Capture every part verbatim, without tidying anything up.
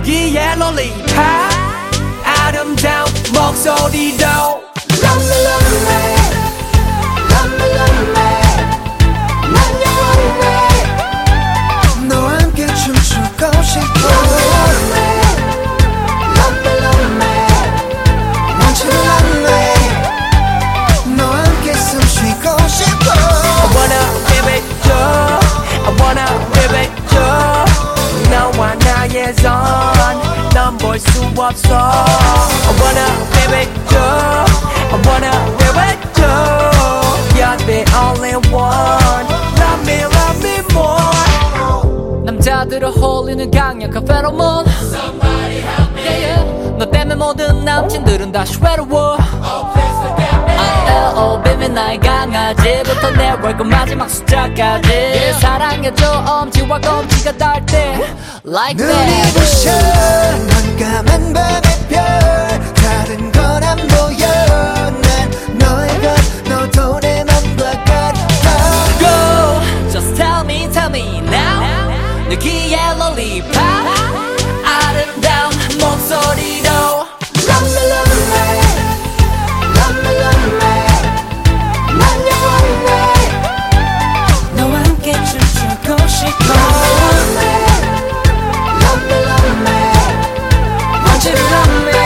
여기에 롤리팝 아름다운 목소리도 Love me love me Love me love me 난 영원해 너와 함께 춤추고 싶어 Love me love me love me want you to love me 너와 함께 숨 쉬고 싶어 I wanna give it to I wanna give it to 너와 나의 손 넌 볼 수 없어 I wanna give it to I wanna give it to You're the only one Love me love me more 남자들을 홀리는 강력한 페로몬 Somebody help me yeah, yeah. 너 때문에 모든 남친들은 다 쇠로워 Oh please forget me Oh baby 나의 강아지부터 내 월급 마지막 숫자까지 yeah. 사랑해줘 엄지와 검지가 닿을 때 Like that 눈이 부셔 넌 까만 밤의 별 다른 건 안 보여 난 너의 것 너도 내 맘과 같아 Go just tell me tell me now 여기에 롤리팝 아름다운 목소리도 Love me love me Love me love me 난 영원해 너와 함께 춤추고 싶어 Love me Love me love me want you to love me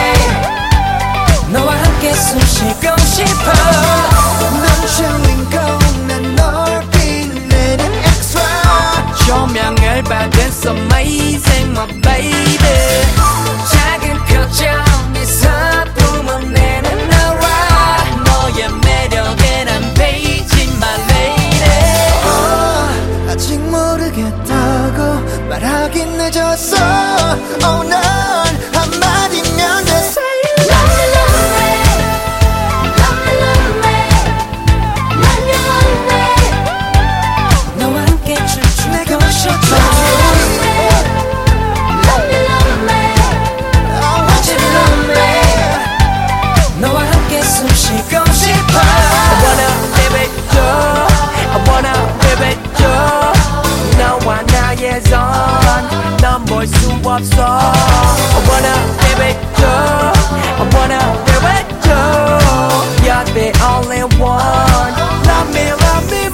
너와 함께 숨 쉬고 싶어 넌 주인공 난 널 빛내는 extra 조명을 받은 so amazing my baby 작은 표정이 서품은 내는 너라 너의 매력에 난 베이지 my lady oh, 아직 모르겠다고 말하긴 늦었어 oh, 난 한마디면 돼 Love me love me Love me love me 난 영원해 너와 함께 춤추고 싶어 Love me love me I want you to love me 너와 함께 숨 쉬고 싶어 I wanna live it too I wanna live it too 너와 나의 손 넌 볼 수 없어 I wanna live it too I wanna live it too You're the only one Love me, love me